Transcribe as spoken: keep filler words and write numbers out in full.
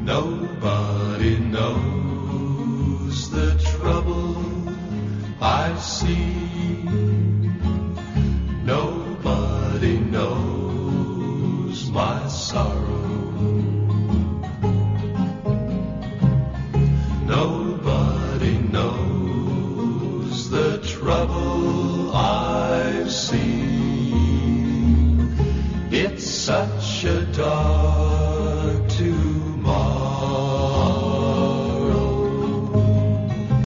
Nobody knows the trouble I've seen. Nobody knows my sorrow. Nobody knows the trouble I've seen. It's such a dark